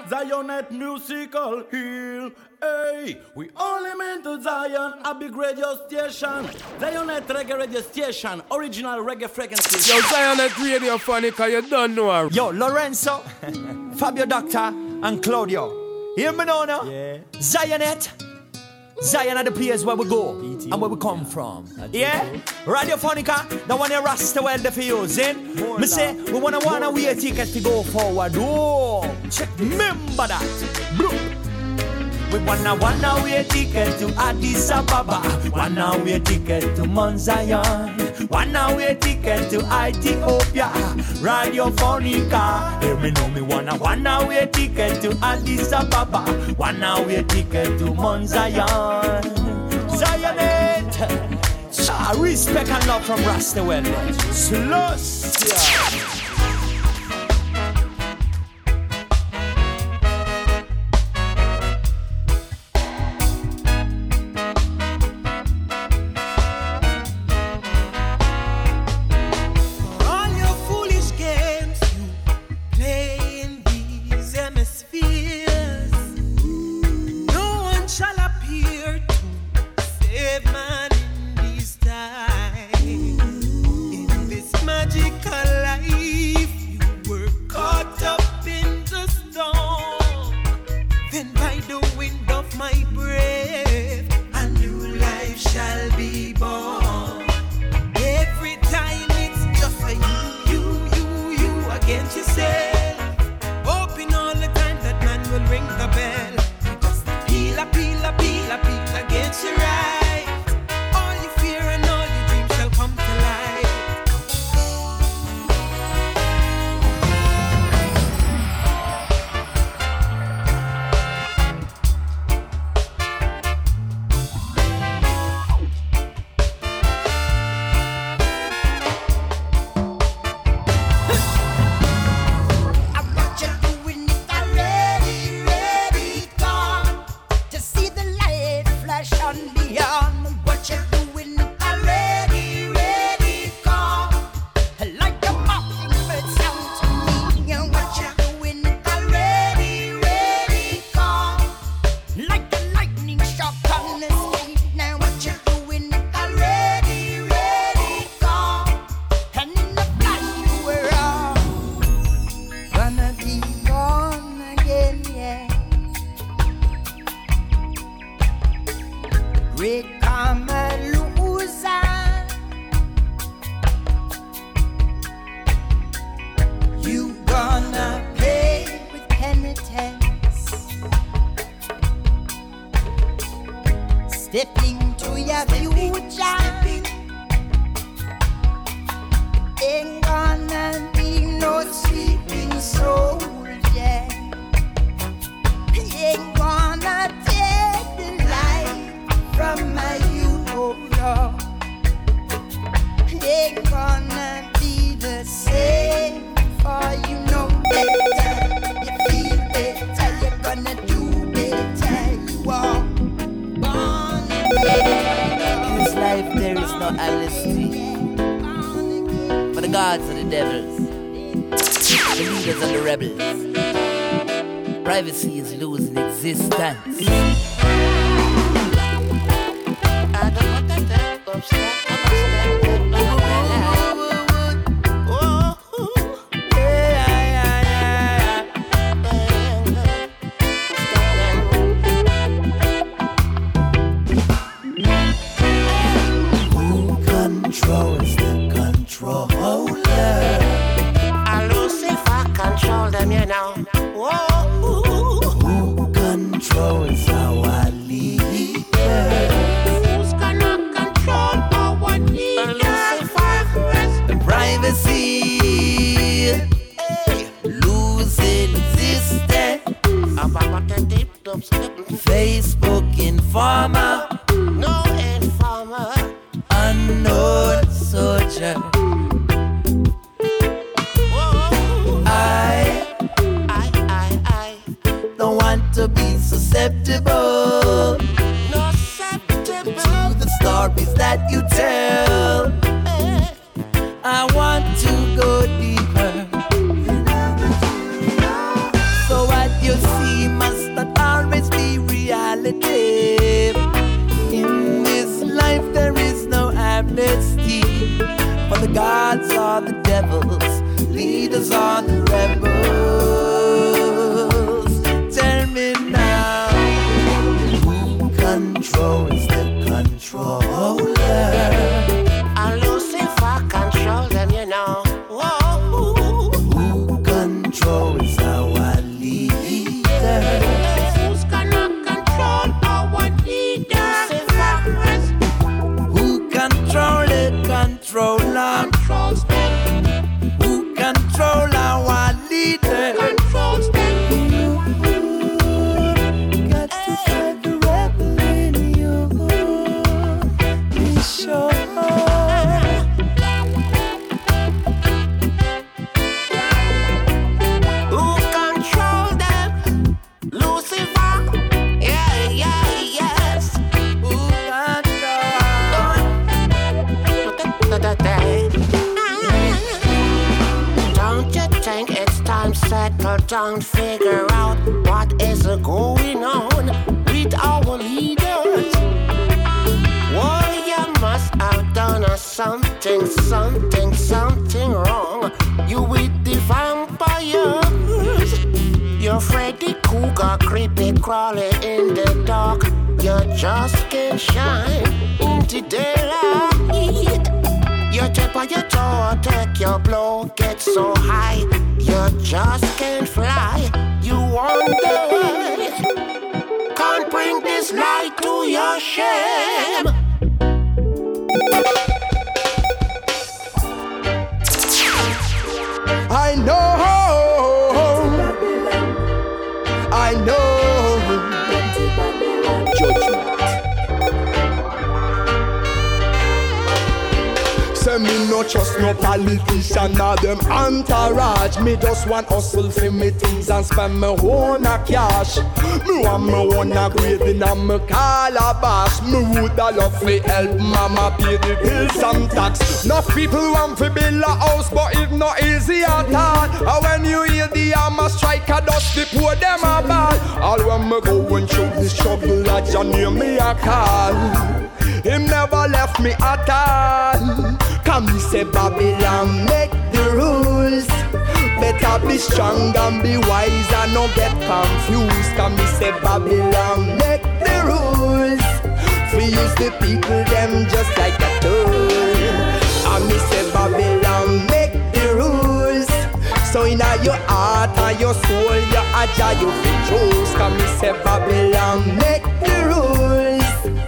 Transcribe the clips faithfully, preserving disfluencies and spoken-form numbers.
Zionet musical hill. Hey, we only meant to Zion, a big radio station. Zionet reggae radio station, original reggae frequency. Yo, Zionet radio funny, cause you don't know her. Yo, Lorenzo, Fabio Doctor, and Claudio. Hear me now, now? Yeah. Zionet. Zion are the place where we go and where we come from. Yeah? Radiophonica, the one you rasta well there for using. Me say, we wanna wanna wear tickets to go forward. Oh, check, remember that. Bloop. We wanna wanna wear ticket to Addis Ababa. Wanna wear ticket to Mount Zion. Wanna wear ticket to Ethiopia. Radiophonica. Hear me know me wanna wanna wear ticket to Addis Ababa. Wanna wear ticket to Mount Zion. Zionate. Ah, respect and love from Rastawell. Slush. You see leaders are the rebels. Tell me now, who controls the controller? And Lucifer controls them, you know. Whoa. Who controls our leaders? Who's gonna control our leaders? Who control it, controller? Controls them. Who control our leaders? Controls them. Got to fight the rebel in you. Be sure. Who control them? Lucifer. Yeah, yeah, yes. Who control? Don't you think it's time settle down, figure out what is going on with our leaders? Well, you must have done a something, something, something wrong. You with the vampires. You're Freddy Cougar, creepy, crawling in the dark. You just can't shine in the daylight. You tip on your toe, take your blow, get so high. You just can't fly. You wonder why. Can't bring this light to your shame. I know, I know. Judgment. Say me no trust no politician or them entourage. Me just want hustle for me things and spend me own a cash. Me want me own a graving and me calabash. Me woulda love fi help mama pay the bills and tax. Enough people want fi build a house, but it not easy at all. And when you hear the hammer strike, a dust the poor them a ball. All when me go and through the struggle, I just hear me a call. Him never left me at all. Come me say Babylon make the rules. Better be strong and be wise and not get confused. Come me say Babylon make the rules. We use the people them just like a tool. And me say Babylon make the rules. So in your heart and your soul you aja you fi choose. Come me say Babylon make the rules.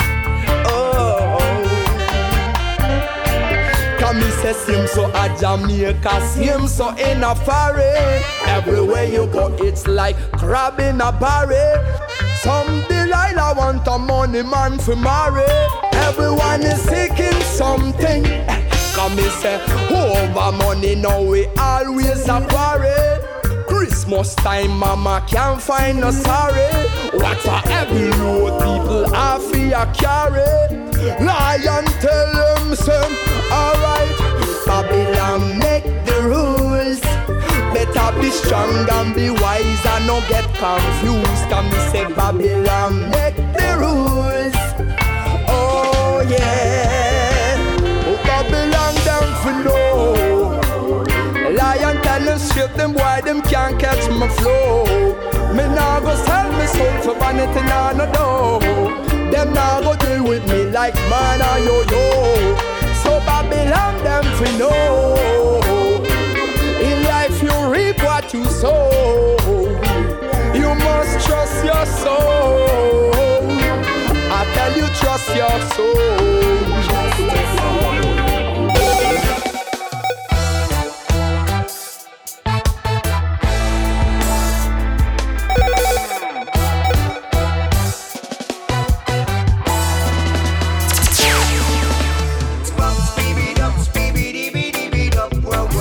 Me say same so a Jamaica, same so in a foreign. Everywhere you go it's like crab in a barrel. Some Delilah want a money man for marry. Everyone is seeking something. Come me say over money now we always a quarrel. Christmas time mama can't find no sorry. What a heavy load people have for carry. Lion tell them some, alright. Babylon make the rules. Better be strong and be wise and not get confused. Can me say Babylon make the rules. Oh yeah. Oh Babylon them for know. Lion tell them straight them why them can't catch my flow. Me nah go sell me soul for vanity nah no do. Them now go deal with me like man or yo-yo. So Babylon them fi know. In life you reap what you sow. You must trust your soul. I tell you trust your soul. Speed it up, speed it up,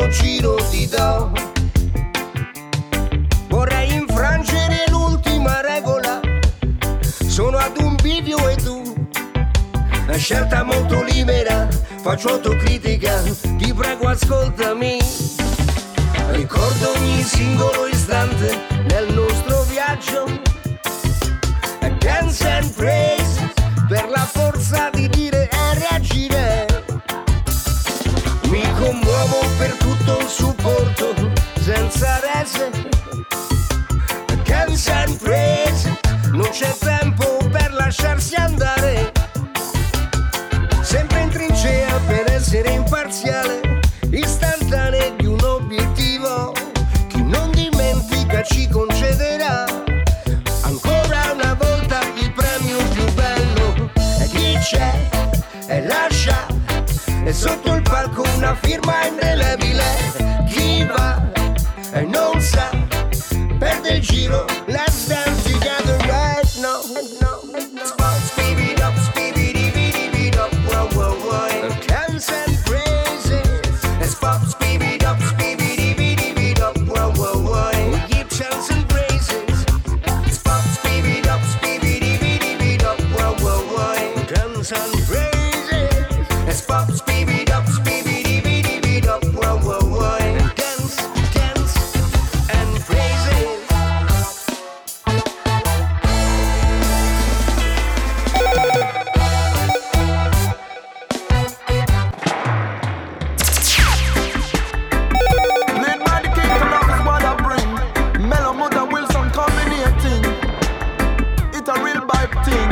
altro giro ti do. Vorrei infrangere l'ultima regola, sono ad un bivio e tu, una scelta molto libera, faccio autocritica, ti prego ascoltami. Ricordo ogni singolo istante nel nostro viaggio, dance and praise, per la forza di dire e reagire. Mi commuovo per tutto il supporto, senza rese. Dance and praise, non c'è tempo per lasciarsi andare. Sempre in trincea per essere imparziale, istantanea di un obiettivo. Chi non dimentica ci concederà ancora una volta il premio più bello. E chi c'è e lascia, e sotto il palco una firma indelebile. Chi va e non sa, perde il giro. Let's dance together right now. Speed it up, speed it up, whoa, whoa, whoa. Dance and praises. Let's pop, speed it up, speed it up, whoa, whoa, whoa. We give chance and praises. Let's pop, speed it up, speed it up, whoa, whoa, whoa. Dance and praises. Let's pop, speed it up, speed it up, whoa, whoa, whoa. Dance, dance and praises. Lead by the king, to love is what I bring. Mellow Mother Wilson combinating. It's a real vibe thing.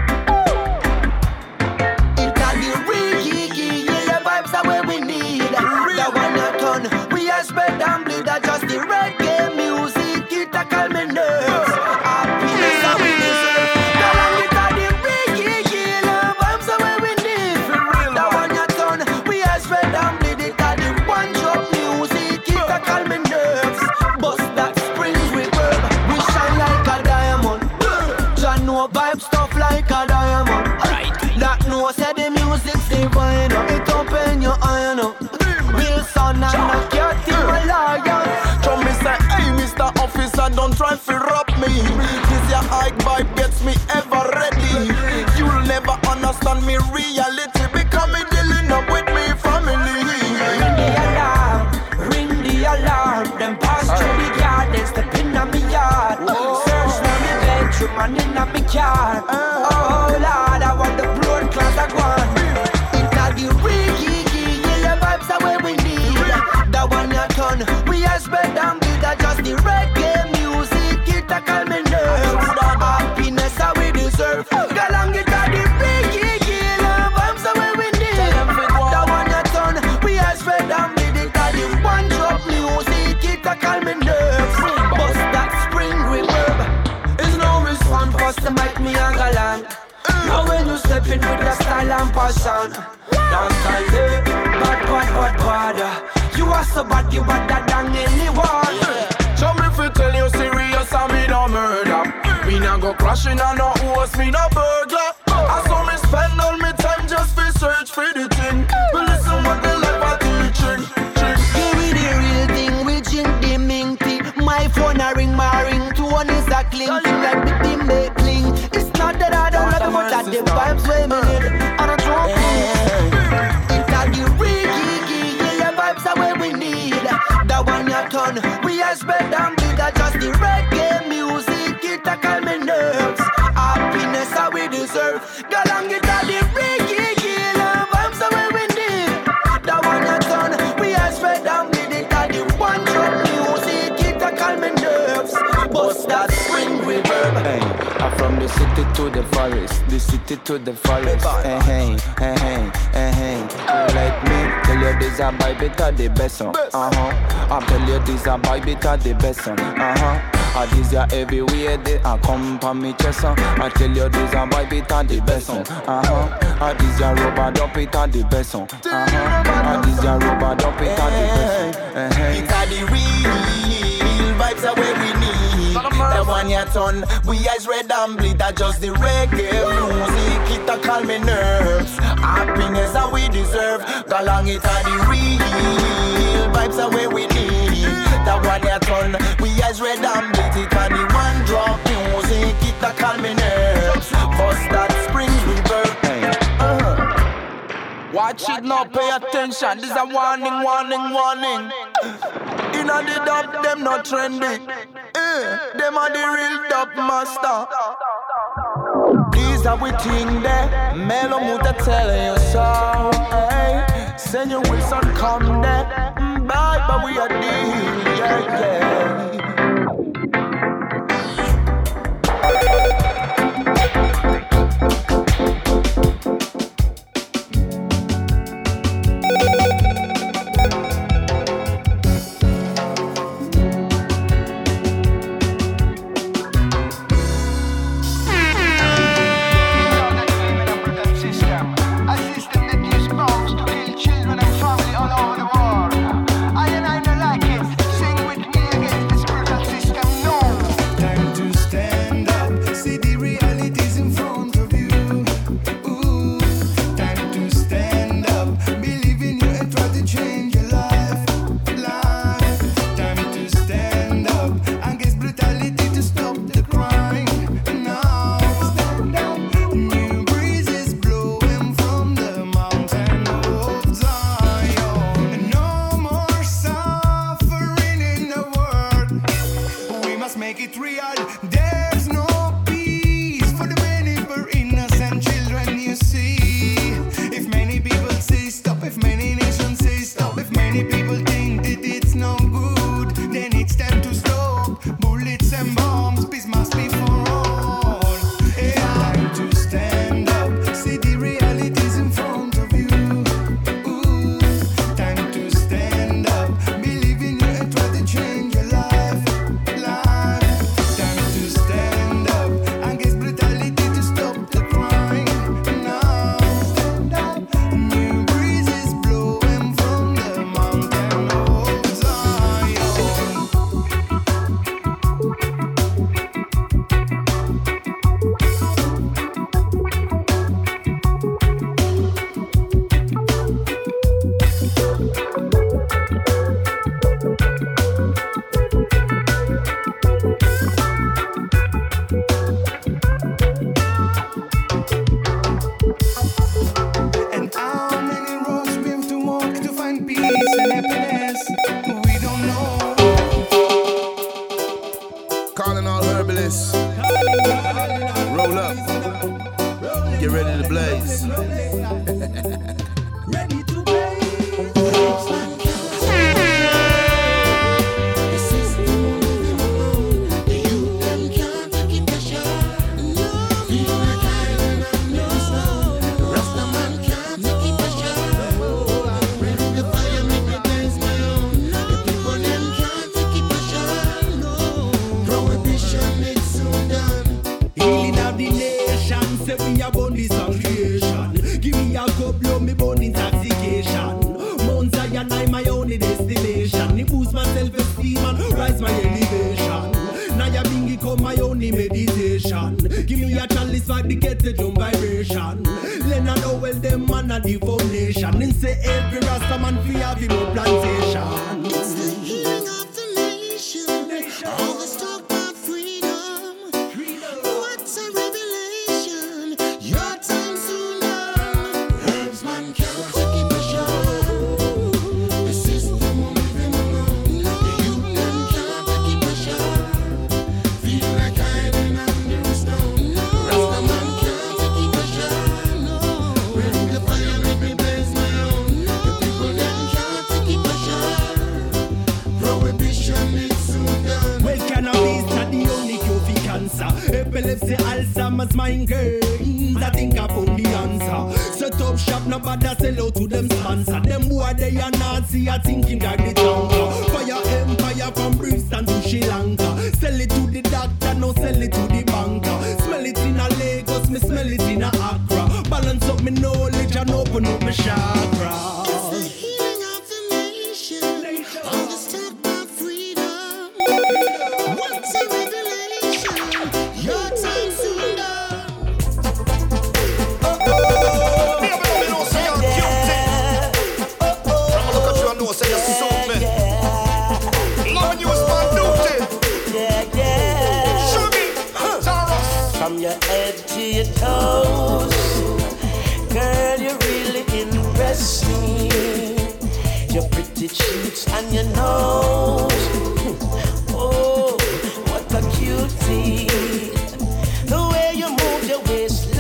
It's a the real kiki, yeah, the vibes are where we need. The one you turn, we are spread and bleed. Just the reggae music, it a calm my nerves. Happiness are we deserve. The one it's a the real kiki, the vibes are where we need. The one you turn, we are spread and bleed. It a the one drop music, it a calm my nerves. Bust that spring reverb, we shine like a diamond. John know vibe stuff like a diamond. That no say the music's divine. It open your eye now. Wilson and a cat in a lion. Come me say, hey Mister Officer, don't try to rob me. This your high vibe gets me ever ready. You'll never understand me reality, becoming dealing up with me family. Ring the alarm, ring the alarm. Them pass through the yard, they step in on me yard. Search down the bedroom and in on me car. Oh Lord, I want the blood clot I want. It's a the real kiki, yeah, the vibes are where we need. The one you turn, we are spread and bleed. Just the reggae music, it a calm my nerves. Happiness are we deserve. Galang it a the real kiki, the vibes are where we need. The one you turn, we are spread and bleed. It a the one drop music, it a calm my nerves. Bust that spring reverb. It's no risk fun for to make me a galant. Now when you step in with the style and passion, dance style day, bad, bad, bad, bad. You are so bad, you better than anyone. Show me if you tell you serious and me no murder. Me nah go crashing and no host, me no burglar. I saw me spend all me time just for search for the thing. But listen what the life are teaching. Give me the real thing, we drink the minty. My phone a ring, my ringtone is a cling. Thing like the thing they cling. It's not that I don't love you, but that the vibes way me need. And I drop it. It's a the real kiki, yeah, the vibes are where we need. The one you turn, we are spread and bleed. Just the reggae music, it a calm my nerves. Happiness are we deserve. Galang it a the real kiki, the vibes are where we need. The one you turn, we are spread and bleed. It a the one drop music, it a calm my nerves. Bust that spring reverb. Hey, I'm from the city to the forest, the city to the forest. Hey, hey, hey, hey, hey, hey. You like me? Tell you this a vibe, it a the best song. Uh huh. I tell you this a vibe, it a the best song. Uh huh. I this ya everywhere they a come pa me chest. I tell you this a vibe, it a the best song. Uh huh. I this ya rubber dump, it a the best song. Uh huh. I this ya rubber dump, it a the best song. Hey, hey. It's a the real vibes are where we need. The the one you turn. We eyes red and bleed, that just the reggae music. It a calm me nerves. Happiness that we deserve. Go along it are the real vibes are where we need. That one you turn. We eyes red and bleed. It a the one drop music. It a calm me nerves. Bust that spring reverb. Uh-huh. Watch it now, pay attention. This is a warning, warning, warning. Inna the dub, them not trendy. Eh, them are the real dub master. These are we thing there. Melo Muta telling you so. Hey, Senor Wilson come there. Bye, but we are deal. Yeah, yeah. What's a revelation? from your head to your toes. Girl, you really impress me. Your pretty cheeks and your nose. Oh, what a cutie. The way you move your waistline.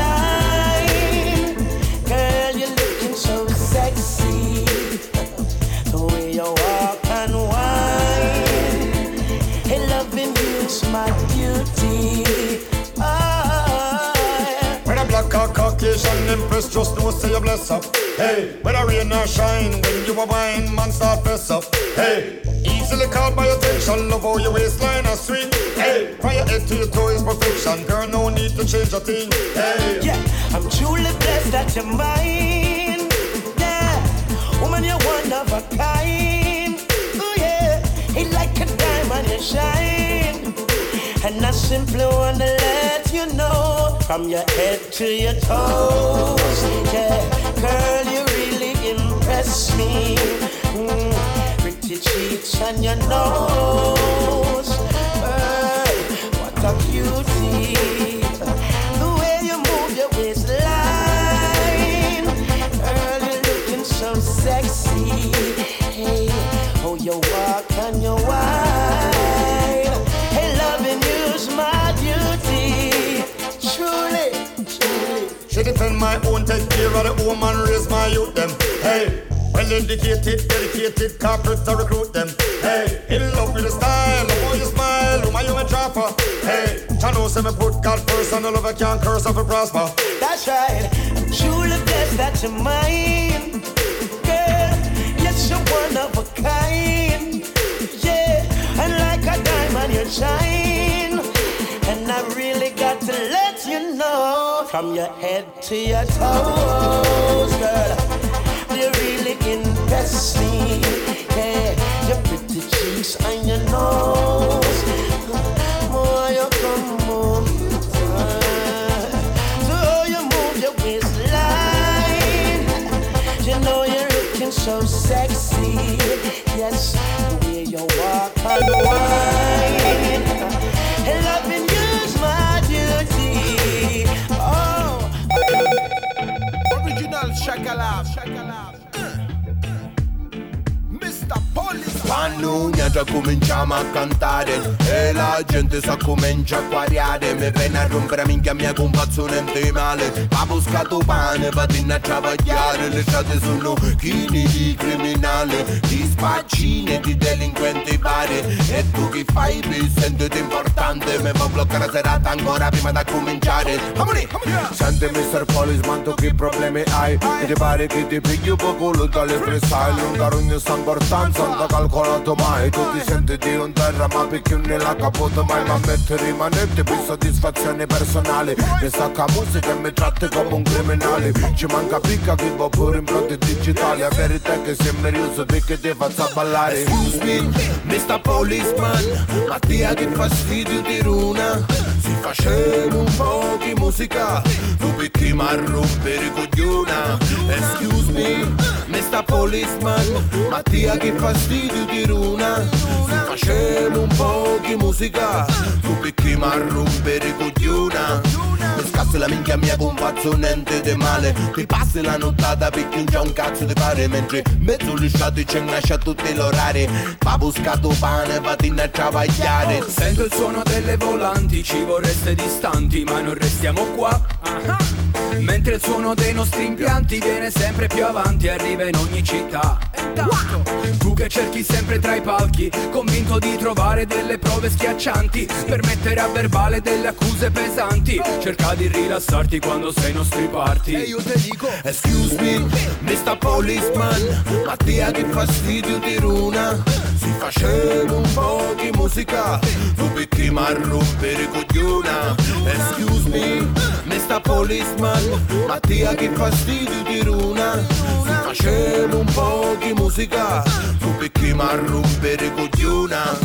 Girl, you're looking so sexy. The way you walk and whine. Hey, loving you's my beauty. Oh, yeah. When a black or Caucasian empress just know say you bless up. Hey, whether rain or shine, when you a wine, man start press up. Hey, easily caught by attention, love how your waistline is sweet. Hey, from your head to your toe is perfection, girl, no need to change a thing. Hey, yeah, I'm truly blessed that you're mine. Yeah, woman, you're one of a kind. Oh yeah, it's like a diamond you shine. And I simply wanna let you know, from your head to your toes. Yeah, girl, you really impress me. Mm, pretty cheeks and your nose. Girl, what a cutie. The way you move your waistline. Girl, you're looking so sexy. Hey, oh, you walk and you wine. Hey, loving you's my duty. Truly, truly. she defend my own, take care of the home and raise my youth them. Hey, well educated, dedicated, corporate to recruit them. Hey, in love with the style, love how you smile, who my you a trapper. Hey, Chano say me put God first and the love I can't curse off a prosper. That's right, I'm truly blessed that you're mine. Girl, yes, you're one of a kind. Yeah, and like a diamond you shine. And I really got to let you know, from your head to your toes, girl, you really impress me. Yeah, your pretty cheeks and your nose. More you come home. So you move your waistline. You know you're looking so sexy. Yes, the way you walk and whine. And loving you's my duty. Oh, Original Shakalab, Shakalab. mister Police. Quando già cominciamo a cantare e la gente sa comincia a quariare, mi viene a rompere minchia mia compazzonente male. Ha buscato pane, vattene a travagliare, le strade sono chini di criminali, di spaccini e di delinquenti vari. E tu che fai per sentiti importante, mi fa bloccare la serata ancora prima da cominciare. Amore, senti mister Police, quanto che problemi hai? E ti pare che ti pigli un po' culo dalle freestyle, un carogno sta importanza, non t'ha calcolato mai. Tu ti senti di un terra ma perché nella caputa mai. Ma mettere rimanente per soddisfazione personale. Mi stacca musica e mi tratti come un criminale. Ci manca picca che va pure in pronti digitali. La verità è che sembra io perché ti faccio ballare. Excuse me, mister Policeman, Mattia che fastidio di runa. Si faceva un po' di musica, tu perché mi rompere cogliona. Excuse me, mister Policeman, Mattia che fastidio di runa. Si faceva un po' di musica, tu perché mi rompere cogliona. Mi scassi la minchia mia con fazzonente di male. Ti passi la nottata perché non c'è un cazzo di fare. Mentre mezzo lisciato c'è nasce tutti gli orari. Va buscato pane, vattene a travagliare. Sento il suono delle volanti, ci vorreste distanti ma non restiamo qua. uh-huh. Mentre il suono dei nostri impianti viene sempre più avanti, arriva in ogni città. Wow. Tu che cerchi sempre tra i palchi, convinto di trovare delle prove schiaccianti per mettere a verbale delle accuse pesanti. Cerca di rilassarti quando sei ai nostri party. E io te dico, excuse me, mister Policeman, Mattia che fastidio di runa. Si faceva un po' di musica, tu perché mi rompere cogliona. Excuse me, mister Policeman, Mattia che fastidio di runa. Si faceva un po' di musica, tu perché mi rompere cogliona.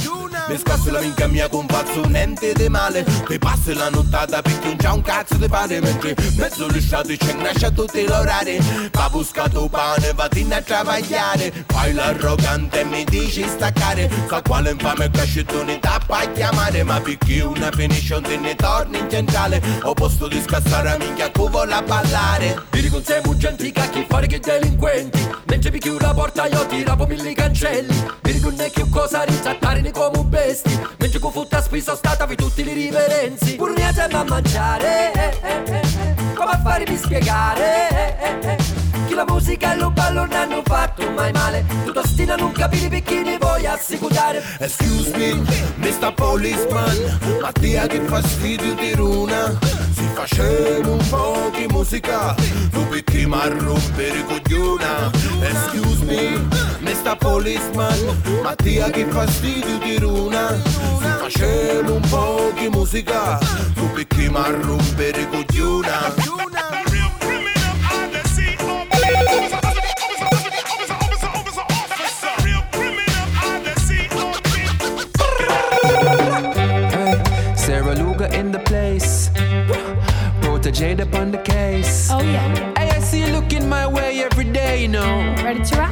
Mi scassi la minchia mia con pazzo niente di male. Ti passi la nottata perché non c'è un cazzo di pane. Mentre mezzo lisciato c'è nasce a tutti l'orari. Va buscato pane, va a travagliare. Poi l'arrogante e mi dici staccare. Sa quale infame cascettone tappa a chiamare. Ma perché una finisce un te ne torni in centrale. Ho posto di scassare a minchia che vuole a ballare. Ti riconsiamo gente cacchi fare che delinquenti. Mentre picchi una porta io ti rapo mille cancelli. Mi ricordo che cosa ritrattare ne come un besti. Mentre con futta spiso statavi tutti li riverenzi. Pur ne andiamo a mangiare eh, eh, eh, eh. Come a fare mi spiegare eh, eh, eh. Chi la musica e lo ballo non hanno fatto mai male. Tu tostina non capivi perché ne vuoi assicurare. Excuse me, mister Policeman. Mattia che fastidio di runa. Si faceva un po' di musica. Tu perché mi rompere i cogliona. Excuse me, mister Policeman. Mattia che fastidio di runa. Si faceva un po' di musica. Tu perché mi rompere i cogliona. Sarah Luga in the place. Protégé upon the case. Oh yeah. Hey, I see you looking my way every day, you know. Ready to rock?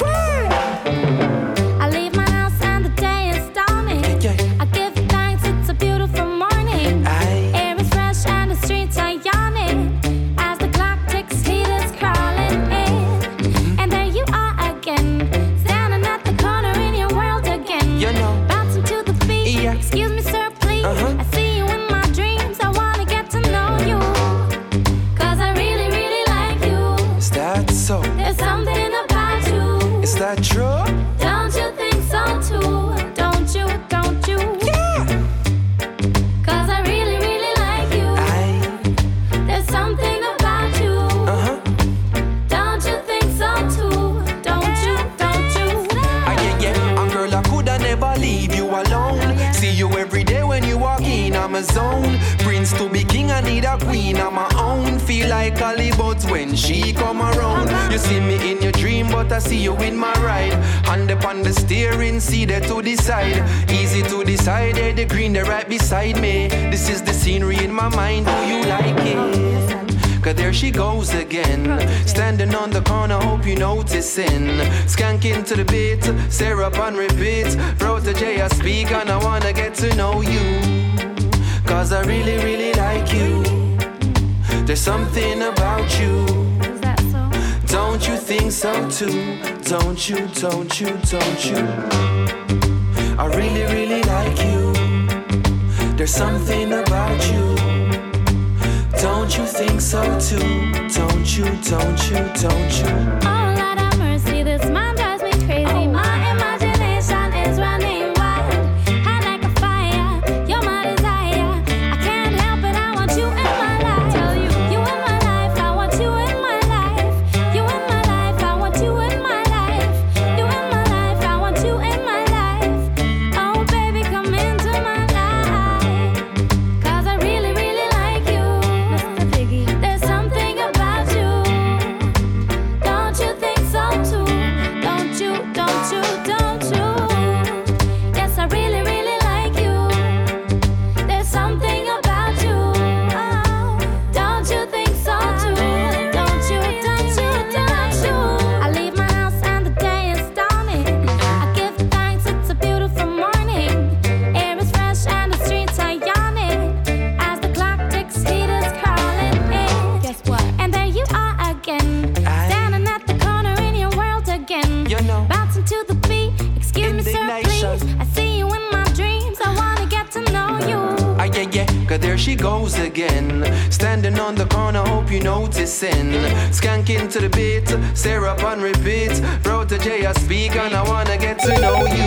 I leave my house and the day is dawning. I give thanks, it's a beautiful morning. Air is fresh and the streets are yawning. As the clock ticks, heat is crawling in. And there you are again, standing at the corner in your world again. You know. Bouncing to the beat. Yeah. Excuse me, sir, please. Uh-huh. I see you in my dreams. I wanna get to know you. Cause I really, really like you. Is that so? There's something about you. Is that true? Don't you think so too? Don't you, don't you? Yeah. Cause I really, really like you. I. There's something about you. Uh-huh. Don't you think so too? Don't you, don't you? Ah, yeah, yeah. And girl, I coulda never leave you alone. See you every day when you walk in, I'm a zone. Prince to be king, I need a queen, I'm my own. Feel like Hollywood when she come around. You see me in your dream, but I see you in my ride. Hand upon the steering, see there to decide. Easy to decide, there the green, they're right beside me. This is the scenery in my mind, do you like it? Cause there she goes again. Standing on the corner, hope you noticing. Skanking to the beat, syrup on repeat. Protégé, I speak and I wanna get to know you. Cause I really, really like you. There's something about you. Is that so? Don't you think so too? Don't you, don't you, don't you? I really, really like you. There's something about you. Don't you think so too? Don't you, don't you, don't you? Oh, Lord have mercy, this man drives me crazy. My imagination is running wild. Hot like a fire, you're my desire. I can't help it, I want you in my life. Tell you, you in my life, I want you in my life. You in my life, I want you in my life. You in my life, I want you in my life. Oh, baby, come into my life. Cause I really, really like you. Mister Piggy, there's something about you. Don't you think so too? Don't you, don't you, don't you? Yes, I really, really like you. There's something about you. Oh, don't you think so too? Don't you, don't you, don't you? I leave my house and the day is dawning. I give thanks, it's a beautiful morning. Air is fresh and the streets are yawning. As the clock ticks, heat is crawling in. Guess what? And there you are again, standing at the corner in your world again. You know. Bouncing to the beat. Excuse me, sir, please. Indignation. I see you in my dreams. I wanna get to know you. Ah, yeah, yeah, cause there she goes again. Standing on the corner, hope you noticing. Skanking to the beat, syrup on repeat. Protégé, I speak and I wanna get to know you.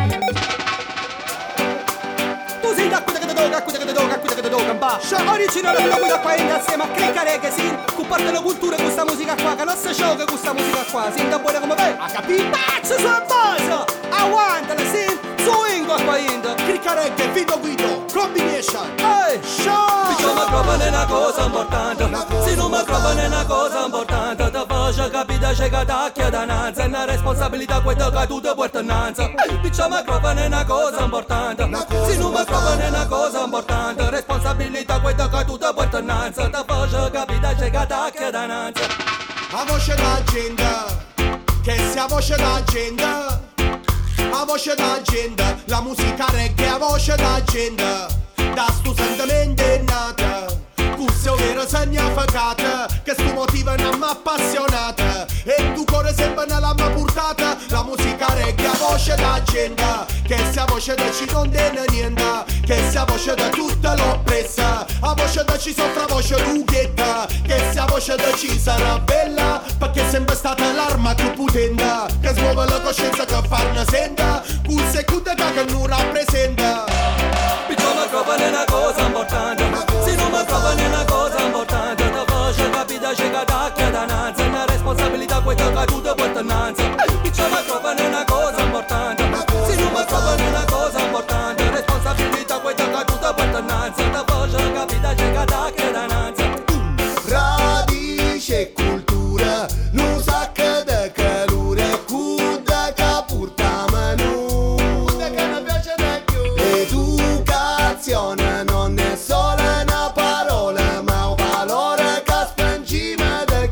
Musica caccuta che te do, caccuta che te do, caccuta che te do, cambà. Originale quello guida qua insieme a criccare che si comporta la cultura con questa musica qua, che non si show con questa musica qua. Si buona come me, a capire pazzo sua base. Aguantala, sì. Swing qua in Cricca reggae, Vito Guido, combination. Ehi, show! Diciamo che trova è una cosa importante. Se non mi trova è una cosa importante. Ti faccio capire che tacchia da nanza. È una responsabilità quella che tu ti porti innanzi. Diciamo che trova è una cosa importante. Se non mi trova è una cosa importante. Responsabilità quella che tu ti porti innanzi. Ti faccio capire che tacchia da nanza. A voce d'agenda, che sia voce d'agenda. A voce d'agenda, la musica reggae a voce d'agenda. Da sto sentimento è nata, questo vero significato, che sto motivo non mi appassionata. E tu cuore sempre nella mia portata, la musica reggae a voce d'agenda. Che sia voce da ci non tiene niente, che sia voce da tutta l'oppressa. A voce da ci soffra voce lughetta, che sia voce da ci sarà bella, perché è sempre stata l'arma più potente, che smuove la coscienza che farne senta, questo è cuda che non rappresenta. Diciamo che trova è una cosa importante. Se non mi trova è una cosa importante. Ti faccio capire che tacchia da nanza. È una responsabilità quella che tu ti porti innanzi. Diciamo che trova è una cosa importante. Se non mi trova è una cosa importante. Responsabilità quella che tu ti porti innanzi. Ti faccio capire che tacchia da nanza. Radice e cultura, non sa che da calore, cuda che portiamo noi, cuda che non piace da più. Educazione non è solo una parola, ma un valore che spingima da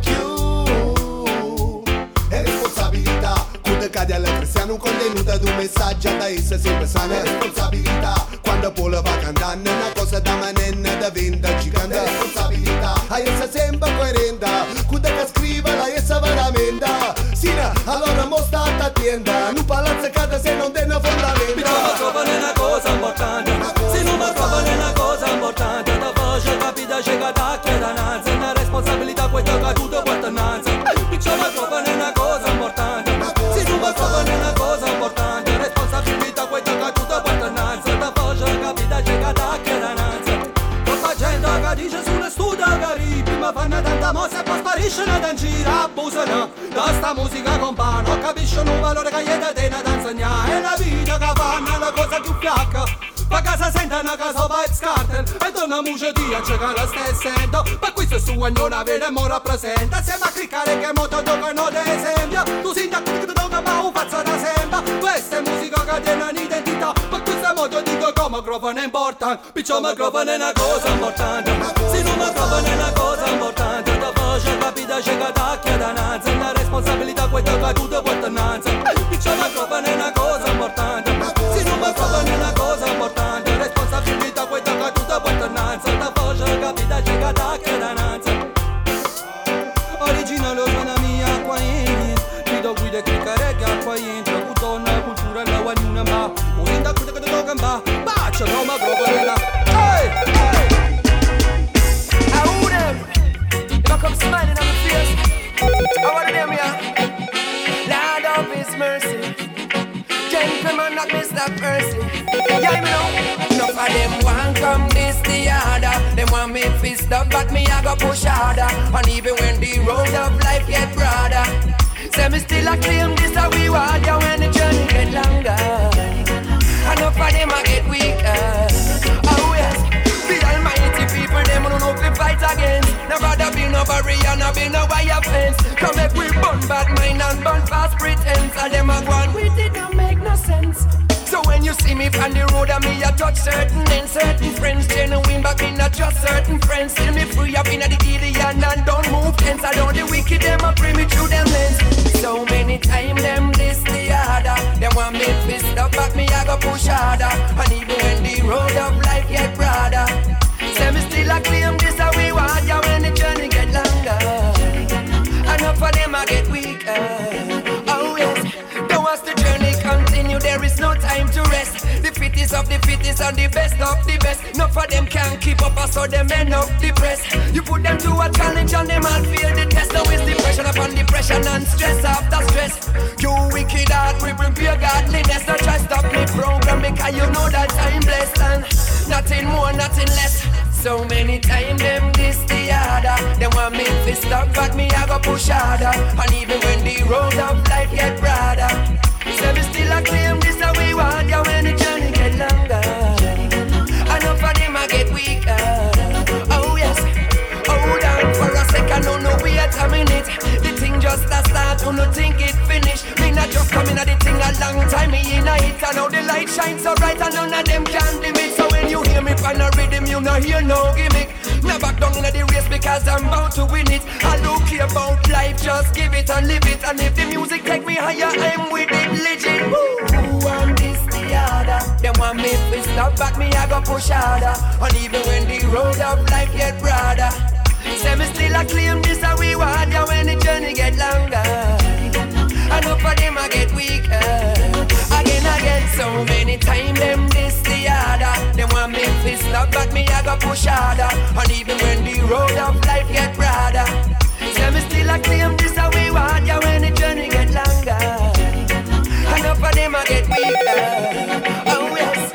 più. E responsabilità, cuda che alla cristiano un contenuto di un messaggio da essere sempre sana. E responsabilità, quando poi va cantando, una cosa da manenna da venda gigante. E responsabilità, a essere sempre coerente, cuda che scrive la essa veramente. Sina, allora mo sta attenta, non palazzo cade se non tiene fondamento. Diciamo che trova è una cosa importante. Se non mi trova è una cosa importante. Ti faccio capire che tacchia da nanza. È una responsabilità quella che tu ti porti innanzi. Diciamo che trova è una cosa importante. Se non mi trova è una cosa importante. Responsabilità quella che tu ti porti innanzi. Ti faccio capire che tacchia da nanza. Troppa gente che dice sulle studio che prima fanno tanta mossa e poi spariscono da in giro, abusano da sta musica compana. Non capiscono il valore che gli dà te da insegnare. È la vita che fanno la cosa più fiacca. Pa casa sentono che so va e scartel. E donna muce di a cercare la stessa sento. Ma questo è suo non avevamo rappresenta. Insieme a cliccare che moto giocano ad esempio. Tu sei da qui che tocca ma un pazzo da sembra. Questa è musica che tiene un'identità. Ma questa moto dico come microfono è importante. Piccio microfono è una cosa importante. Se non microfono è una cosa importante. Ti faccio capire che tacchia da nanza. È una responsabilità quella che tu ti porti innanzi. Piccio microfono è una cosa importante. Se non microfono è una cosa importante. Responsabilità quella che tu ti porti innanzi. Ti faccio capire che tacchia da nanza. Originale sono mia qua in Guido guida e clicca reggae qua in Donna cultura la guagliuna ma Urinda kuda kuda dogan ba Bacia Roma Grobarella Hey! I who them? If I come smiling on my face I want them, yeah Lord of His mercy Gentleman not Mister Percy Yeah, me know Enough of them want come this the other Them want me fist up but me I go push harder And even when the road of life get broader Say me still a claim this a we want ya when the journey get longer Enough of them a get weaker Oh yes The almighty people them don't know if we fight against Never there be no barrier, no be no wire fence Come make we burn bad mind and burn fast pretense And them a go on with it don't make no sense So when you see me on the road and me a touch certain and certain friends Genuine but me not just certain friends Still me free up in the Gideon and don't move tense I don't the wicked them a bring me through them lens So many times them this the other Them want me fist up but me I go push harder And even when the road of life get broader Say me still a claim this a we want ya when the journey get longer Enough of them a get weaker Oh yes Don't watch the journey continue there is no time to rest The fittest of the fittest and the best of the best Enough of them can't keep up so them end up depressed You put them to a challenge and them all feel the test Now it's depression upon depression and stress after stress You wicked heart we bring pure godliness Don't try stop me program because you know that I'm blessed And nothing more, nothing less So many times them this the other Them want me to stop but me I go push harder And even when the road of life get broader Say me still a claim this a we want ya when shine so bright and none of them can dim it. So when you hear me pan a rhythm, you no hear no gimmick. Me back down in the race because I'm bound to win it. I don't care about life, just give it and live it. And if the music take me higher, I'm with it legit. Who want this the other? Them want me to stop back, me I go push harder. And even when the road of life get broader, say me still a claim this a reward. Yeah, when the journey get longer, and up for them I get weaker. Again, again, so many times them this the other. Them want me to stop back, me I go push harder. And even when the road of life get broader, say me still a claim this a reward. Yeah, when the journey get longer, and up for them I get weaker. Oh yes.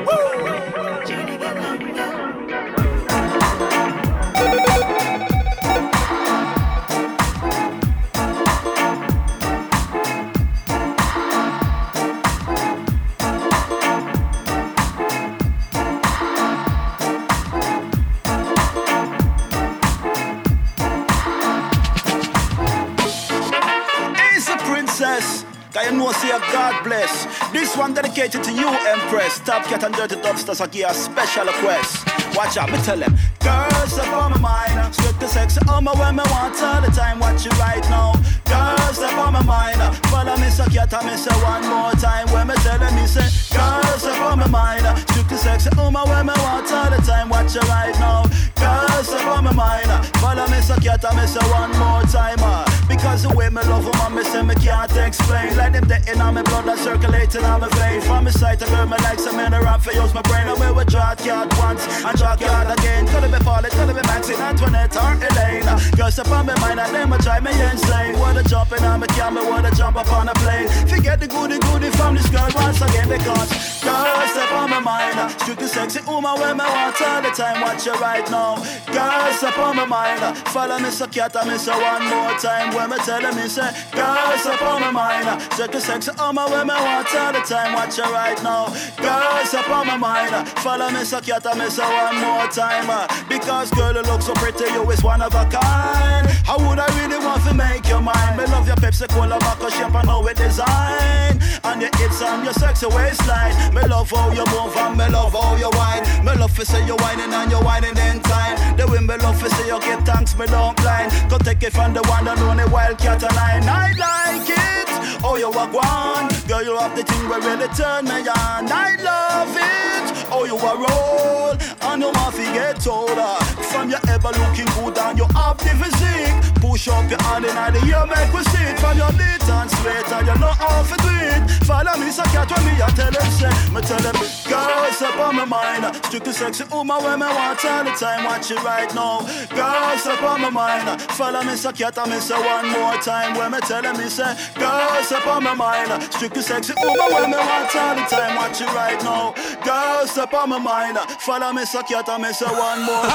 I know say God bless. This one dedicated to you, Empress. Top Cat and Dirty Dubsters, I give a special request. Watch out, me tell them. Girls up on my mind, strip the sex on my when me want all the time. Watch it right now. Girls up on my mind, follow me so cat and me say one more time. When me tell them, me say, girls up on my mind, strip the sex on my when me want all the time. Watch it right now. Girls up on my mind, follow me so cat and me say one more time. Uh, because the way me love them, me say me can't explain. Like them dead in on me blood and circulating on my vein. From my sight, a girl me like some in a rap for use my brain. And we will draw card once and draw card again. Could it be falling, could it be Maxine, Antoinette or Elaine? Girls up on my mind and them a drive me insane. Wanna jump in on my camera, wanna jump up on a plane. Forget the goody goody from this girl once again. Because girls up on my mind, strictly sexy woman when me want all the time. Watch you right now. Girls up on my mind, follow me so cat and me so one more time. When me tell me say, girls up on my mind, strictly sexy woman when me want all the time. Watch you right now. Girls up on my mind, follow me so cat and me so one more time. Because girl, you look so pretty, you is one of a kind. How would I really want to make your mind? Me love your Pepsi Cola, Maca shape and how it design. And your hips and your sexy waistline. Me love how you move and me love how you whine. Me love to say you whining and you whining in time. The way me love to say you give thanks, me don't blind. Go take it from the one and only Wildcat and I. I like it, oh you are one. Girl, you have the thing where really turn me on. I love it, oh you are roll. And you want to get older. From your ever looking good and you have the physique. Push up your hand in the ear, make we sit. From your lit and sweat and you know how to do it. Follow me so cat when me I tell them say. Me tell them, girls up on my mind. Strictly sexy woman when me want all the time. Watch it right now. Girls up on my mind. Follow me so cat and me say one more time. When me tell them me say, girls up on my mind. Strictly sexy woman when me want all the time. Watch it right now. Girls up on my mind. Follow me so cat and me say one more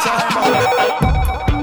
time.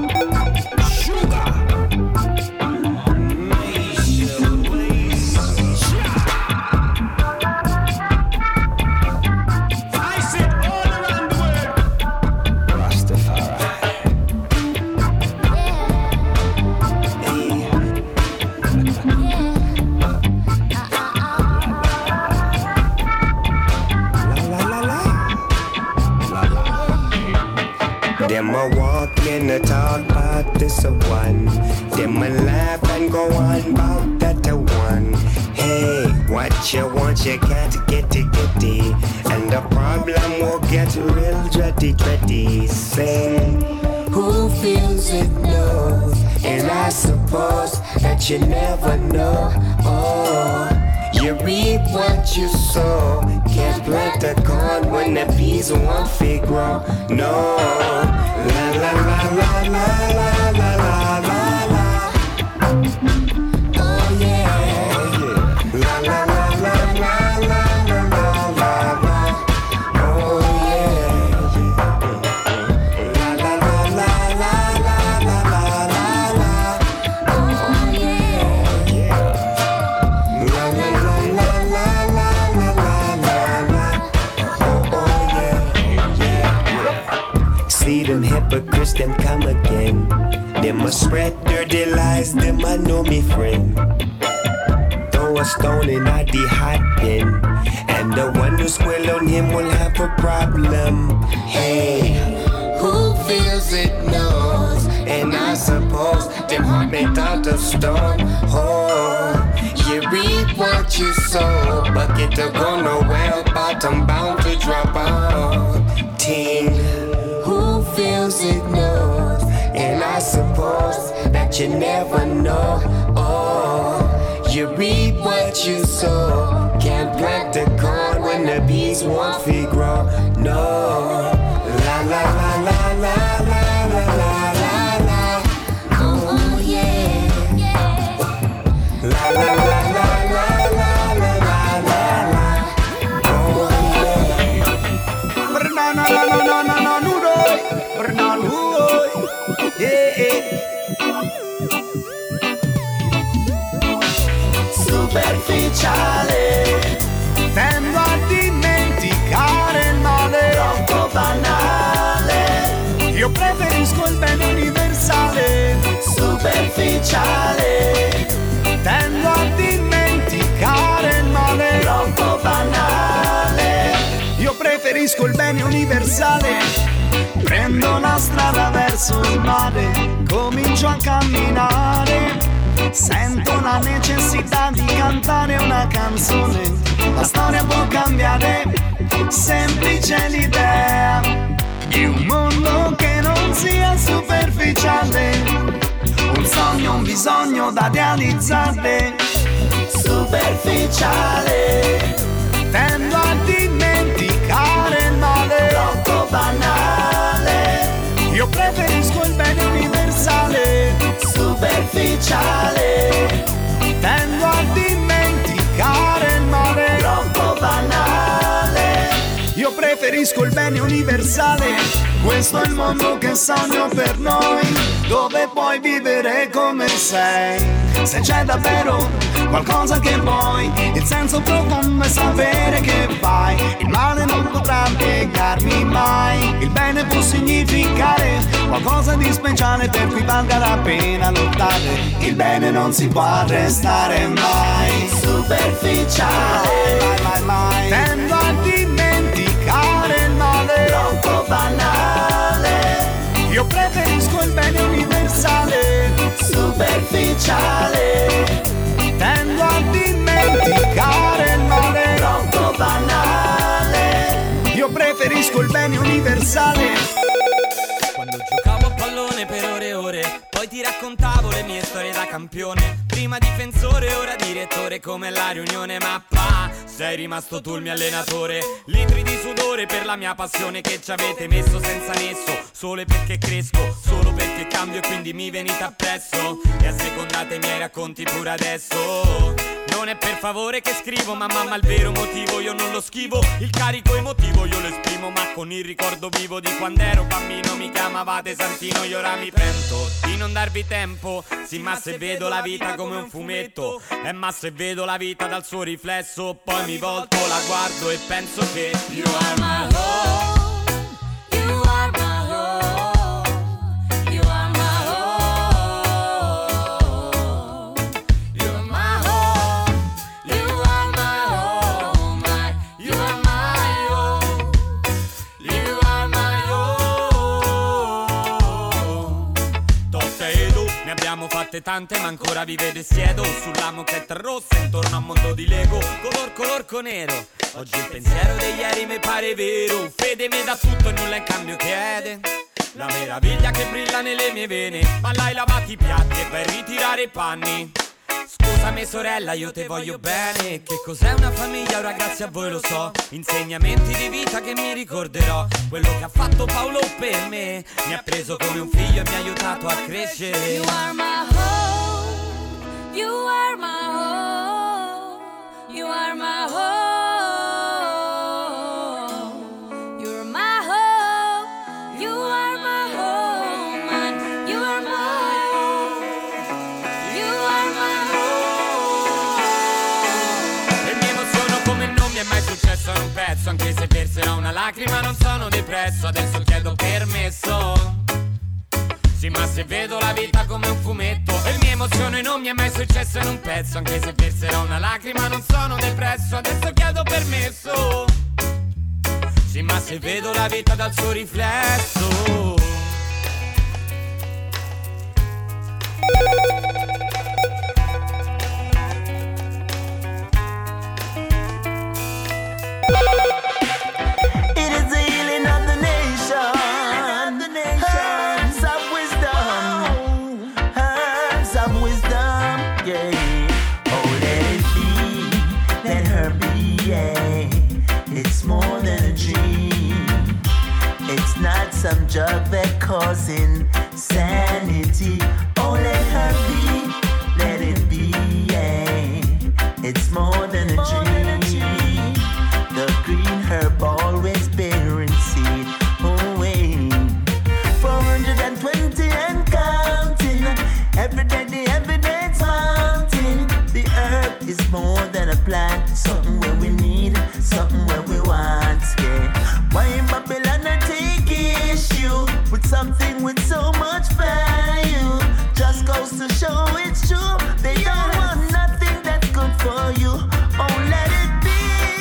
Them a walk in the talk about this a one. Them a laugh and go on about that a one. Hey, what you want, you can't get it, get it. And the problem will get real dready, dready. Sing, who feels it knows. And I suppose that you never know. Oh, you reap what you sow. Can't plant a corn when the peas won't grow. No, la la la la la la la la la la. Oh yeah, la la la la la la la la la. Oh yeah, la la la la la la la la la. Oh yeah, la la la la la la la la. Oh yeah. See them hypocrites, them come again. Them a spread dirty lies, them a know me friend. Don't throw a stone in a the hot bin. And the one who squill on him will have a problem. Hey, who feels it knows. And I suppose them heart made out of stone. Oh, you reap what you sow. Bucket to go nowhere, bottom bound to drop out. Ting, who feels it knows. And I suppose that you never know. Oh, you reap what you sow. Can't plant the corn when the bees won't feed grow. No, la la la la la la la la la la. Oh yeah, la la la la la la la la la. Oh yeah. Bernana na na na na na nudo. Bernana nudo. Yeah. Superficiale, tendo a dimenticare il male troppo banale. Io preferisco il bene universale. Superficiale, tendo a dimenticare il male troppo banale. Io preferisco il bene universale. Prendo la strada verso il mare, comincio a camminare. Sento la necessità di cantare una canzone. La storia può cambiare, semplice l'idea di un mondo che non sia superficiale. Un sogno, un bisogno da realizzare. Superficiale, tendo a dimenticare il male troppo banale. Io preferisco il bene universale. Superficiale, tendo a dimenticare il male troppo banale. Io preferisco il bene universale. Questo è il mondo che sogno per noi, dove puoi vivere come sei. Se c'è davvero qualcosa che vuoi, il senso profondo è sapere che vai. Il male non potrà piegarmi mai. Il bene può significare qualcosa di speciale per cui valga la pena lottare. Il bene non si può arrestare mai. Superficiale, mai, mai, mai. Tendo a dimenticare il male troppo banale. Io preferisco il bene universale. Superficiale, tendo a dimenticare il male troppo banale. Io preferisco il bene universale. Quando giocavo a pallone per ore e ore, poi ti raccontavo le mie storie da campione. Prima difensore, ora direttore, come la riunione. Ma pa, sei rimasto tu il mio allenatore. Litri di sudore per la mia passione che ci avete messo senza nesso. Solo perché cresco, solo perché cambio e quindi mi venite appresso. E assecondate i miei racconti pure adesso. Non è per favore che scrivo, ma mamma il vero motivo io non lo schivo. Il carico emotivo io lo esprimo, ma con il ricordo vivo di quando ero bambino. Mi chiamavate Santino, io ora mi pento di non darvi tempo. Sì, ma se vedo la vita come un fumetto, eh, ma se vedo la vita dal suo riflesso, poi mi volto, la guardo e penso che you are my home, you are my home, you are my home, you are my home, you are my home, my, you are my home, you are my home. Totte e tu ne abbiamo fatte tante, ma ancora vi vedo e siedo sulla moquette rossa intorno a un mondo di Lego, color color nero. Oggi il pensiero di ieri mi pare vero. Fede mi dà tutto e nulla in cambio chiede. La meraviglia che brilla nelle mie vene. Ma l'hai lavati i piatti e vai a ritirare i panni. Scusami sorella, io te voglio bene. Che cos'è una famiglia? Ora grazie a voi lo so. Insegnamenti di vita che mi ricorderò. Quello che ha fatto Paolo per me. Mi ha preso come un figlio e mi ha aiutato a crescere. You are my home, you are my home, you are my home, you're my home, you are my home, and you are my home, you are my home. E mi emoziono come non mi è mai successo in un pezzo. Anche se verserò una lacrima non sono depresso. Adesso chiedo permesso. Sì, ma se vedo la vita come un fumetto e mi emoziono ragione non mi è mai successo in un pezzo, anche se verserò una lacrima non sono depresso, adesso chiedo permesso. Sì, ma se vedo la vita dal suo riflesso. It is the healing of the nation. Herbs of wisdom. Herbs of wisdom. Yeah. Oh, let it be. Let her be. Yeah. It's more than a dream. It's not some drug that causing sanity. Oh, let her be. Let it be. Yeah. It's more than a dream. The green herb always bearing seed. Oh, wait. four hundred twenty and counting. Every day the evidence mounting. The herb is more than a plant. Something where we need, something where we want. Yeah. Why in Babylon I take issue with something with so much value? Just goes to show it's true. They don't want nothing that's good for you. Oh, let it be.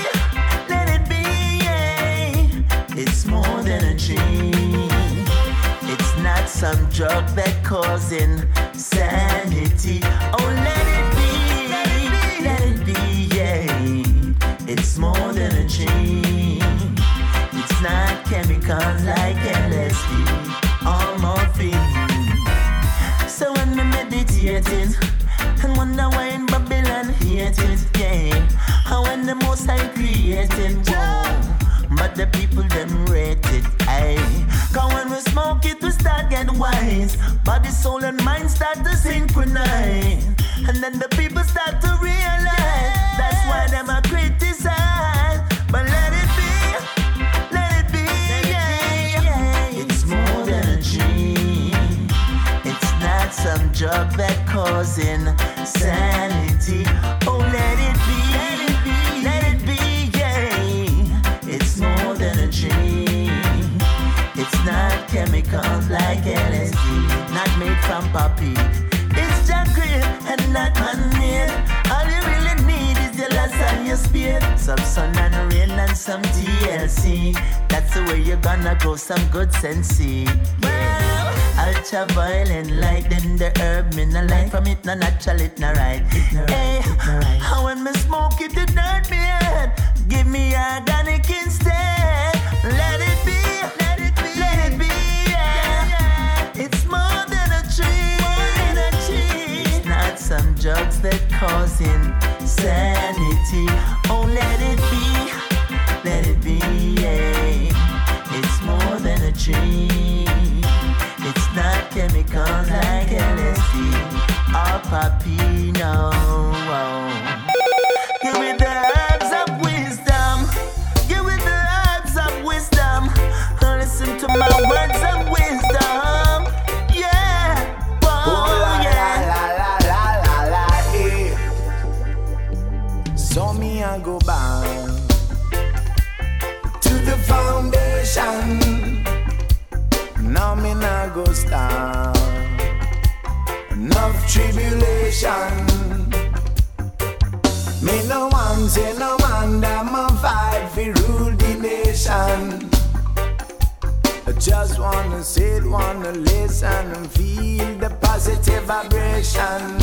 It's more than a dream. It's not some drug that causing sanity. Oh, let it be, let it be, yeah. It's more than a dream. It's not chemicals like L S D or morphine. So when I'm meditating and wonder why in Babylon hate it, yeah. How when the Most High created, whoa. But the people them rate it, aye. Cause when we smoke it, we start get wise. Body, soul and mind start to synchronize. And then the people start to realize. That's why them a criticize. But let it be, let it be, yeah, yeah. It's more than a dream. It's not some drug that causing sanity. Oh, let it be, let it be, let it be. It's more than a dream. It's not chemicals like L S D, not made from poppy. It's just green and not man-made. All you really need is your loss and your speed. Some sun and rain and some T L C. That's the way you're gonna grow some good sense. Well, ultra-violent light in the herb. Me no light from it, no natural, it no right. Hey, how when me smoke it, it hurt me head. Give me organic instead. Let it be, let it be, let it be, yeah. It's more than a tree, more than a tree. It's not some drugs that causing sanity. Oh, let it be, let it be, yeah. It's more than a dream. It's not chemicals like L S D or poppy, no. Give me the herbs of wisdom. Give me the herbs of wisdom. Listen to my words of wisdom. Yeah, oh, yeah. La, la, la, la, la, eh. So me I go back to the foundation. Now me nah go stop. Enough tribulation. Me no want say no man that my fight fi rule the nation. I just wanna sit, wanna listen and feel the positive vibration.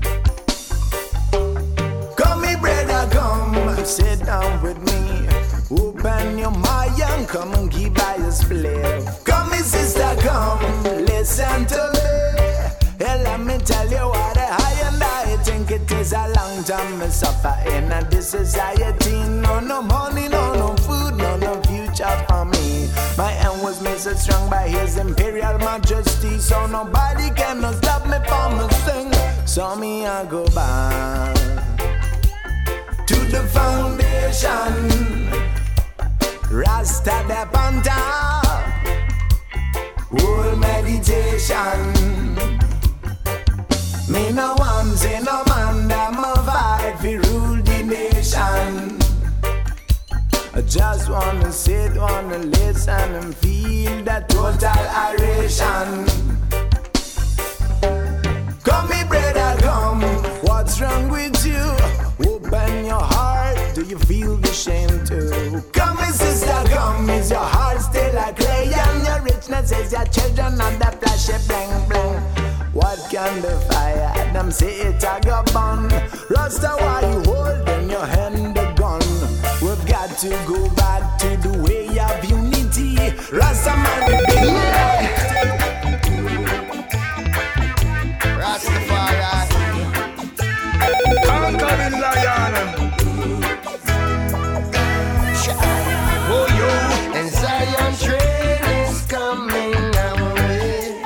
Come me brother, come sit down with me. Open your mind and come and give by your spliff. Come me sister, come listen to me. Hey, let me tell you what I and I think it is a long time me suffer in this society. No, no money, no, no food, no, no future for me. My end was made so strong by His Imperial Majesty, so nobody can stop me from a thing. So me I go back to the foundation. Rasta the Panta, whole meditation. Me no want say no man that my vibe fi rule the nation. I just wanna sit, wanna listen and feel that total adoration. Come me brother, come. witnesses, your children on the flashy bling bling. What can the fire? Them say it a go burn. Rasta, why you holding your hand the gun? We've got to go back to the way of unity. Rasta man, we be Rastafari, conquering lion. Oh yo, and Zion train is coming our way.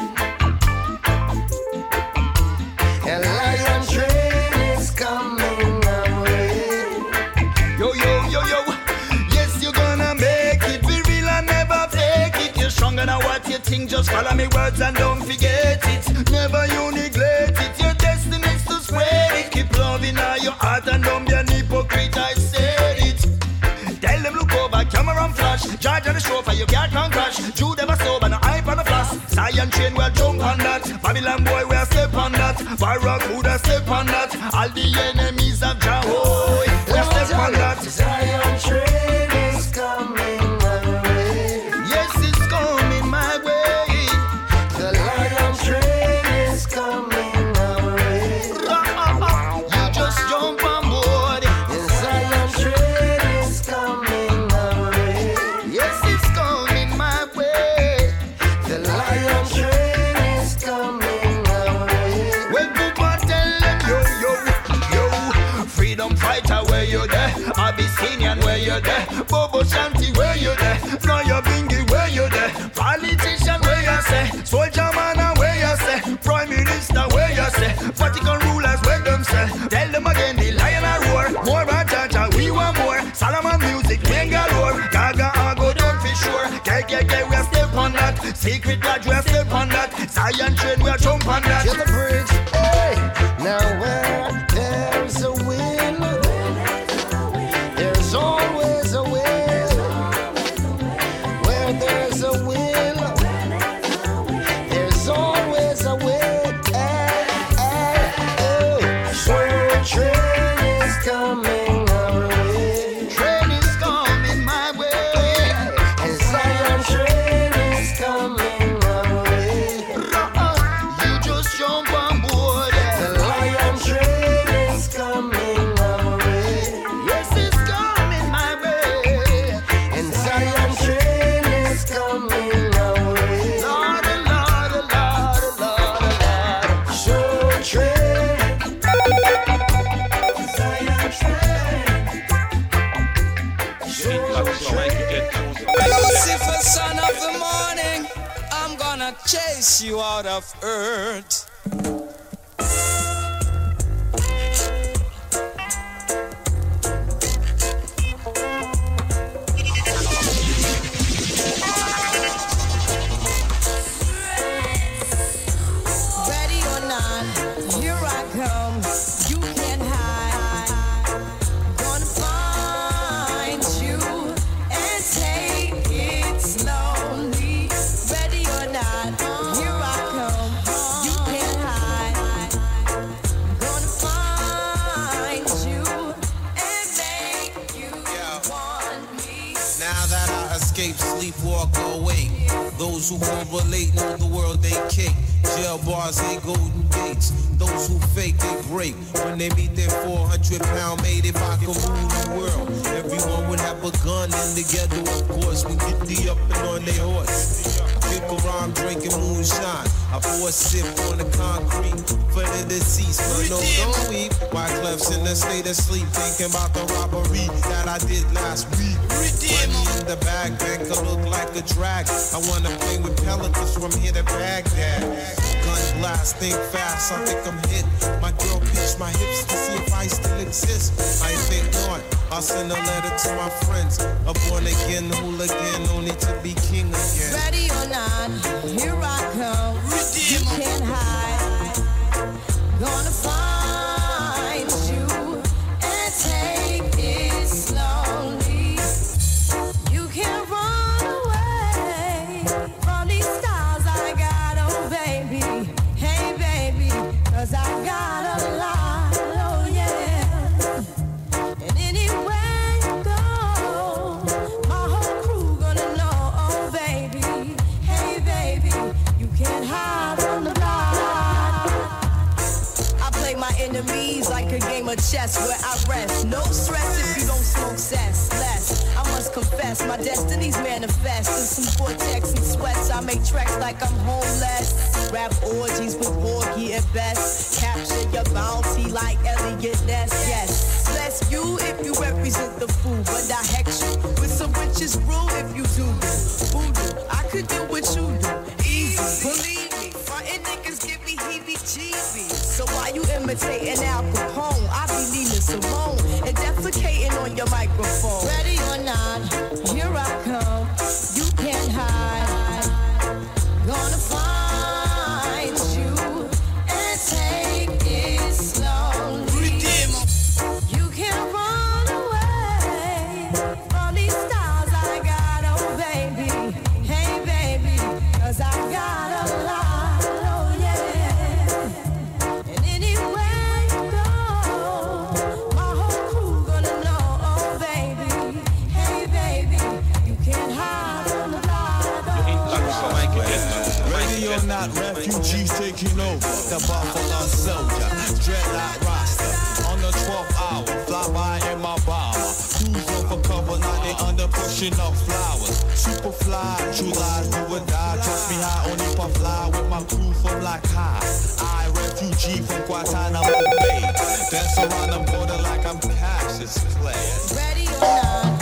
And lion train is coming our way. Yo, yo, yo, yo. Yes, you're gonna make it. Be real and never fake it. You're stronger than what you think. Just follow me words and don't forget it. Never you neglect it. Your destiny's to spread it. Keep loving all your heart and don't be an hypocrite. I said it. Tell them look over, camera and flash. Charge on the chauffeur, you can't come crash. Jude never sober, no hype on the flash. Zion train, we'll jump on that. Babylon boy, we'll step on that. Barracuda, step on that. All the enemies of Jehovah, we'll step on that. Zion train is coming my way. Yes, it's coming my way. The lion train is coming our way. You just jump on board. The Zion train is coming our way. Yes, it's coming my way. The lion train is coming our way. Well, Papa tell them, yo, yo, yo. Freedom fighter, where you there? Abyssinian, where you there? Bobo Shanti, where you there? Naya Bingi, where you there? Politician, where you say? Soldier man, where you say? Prime Minister, where you say? Vatican rulers, where them say? Tell them again, the lion a roar. More Rajaja, we want more. Solomon music, king galore. Gaga, I go down for sure. Get, get, get, we'll step on that. Secret lodge, we'll step on that. Zion train, we'll jump on that. To the bridge, hey. Now where there's a will, there's always a will. Where there's a will, there's always a will. Hey, hey, hey. So train is coming our way. Train is coming my way. And Zion train is coming our way. You just jump on board. The lion train is coming our way. Yes, it's coming my way. And Zion train is coming our way. Lord, Lord, Lord, Lord, Lord. So train, Zion train. Lucifer, son of the morning, I'm gonna chase you out of earth. Ready or not, here I come. You can't hide. Gonna find you and take it slowly. Ready or not, here I come. You can't hide. Gonna find you and make you want me. Now that I escape, sleepwalk awake. Those who correlate know the world they kick. Jail bars ain't golden gates. Those who fake, they break. When they meet their four hundred pound mate, if I could rule the world, everyone would have a gun in the ghetto, of course. We get the up and on their horse. Kick around drinking moonshine. I pour a sip on the concrete for the deceased. But no, don't weep. Wyclef's in a state of sleep, thinking about the robbery that I did last week. Money in the bag, banker look like a drag. I wanna play with pelicans from here to Baghdad. Gun blast, think fast, I think I'm hit. My girl pinched my hips to see if I still exist. I think not. I'll send a letter to my friends. A born again hooligan, only to be king again. Ready or not, here I come. You can't hide. Gonna find you and take it slowly. You can't run away from these stars I got, oh baby. Hey baby, 'cause I got a lot, oh yeah. And anywhere you go, my whole crew gonna know, oh baby. Hey baby. chest where I rest. No stress if you don't smoke cess. Less, I must confess, my destiny's manifest. In some vortex and sweats, I make tracks like I'm homeless. Rap orgies with Porgy at best. Capture your bounty like Elliot Ness. Yes, bless you if you represent the fool, but I hex you with some riches brew if you do voodoo. I could do what you do, easy, believe me. Frontin' niggas give me heebie-jeebies. So why you imitating Al Capone? I be Nina Simone and defecating on your microphone. Ready or not, here I come. You can't hide. Gonna find you and take it slowly. You can't run away from these stars I got, oh baby. Hey baby, 'cause I got a lot, oh yeah. And anywhere you go, my whole crew gonna know, oh baby. Hey baby, you can't hide from the light. Ready or not, refugees taking over. The Buffalo Soldier, dreadlock roster. On the twelfth hour, fly by in my bomber. Cruise over cover, now they under pushing up flowers. Super fly, true lies do or die. Trust me, high only puff fly with my crew from like high. I refugee from Guantanamo Bay. Dance around the border like I'm Cassius Clay. Ready or not.